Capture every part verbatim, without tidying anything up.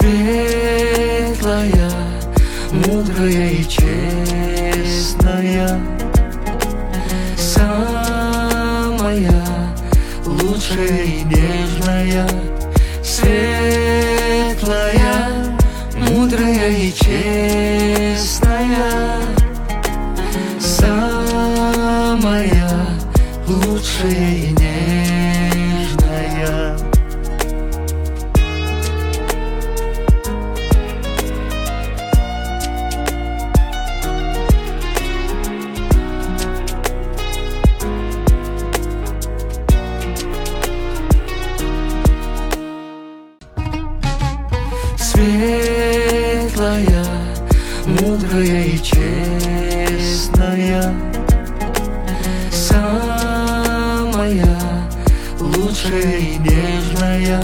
светлая, мудрая и честная, самая лучшая и нежная, светлая, мудрая и честная, самая лучшая и нежная. Светлая, мудрая и честная, самая лучшая и нежная,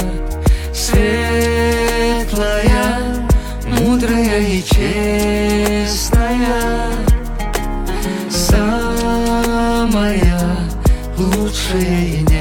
светлая, мудрая и честная, самая лучшая и нежная.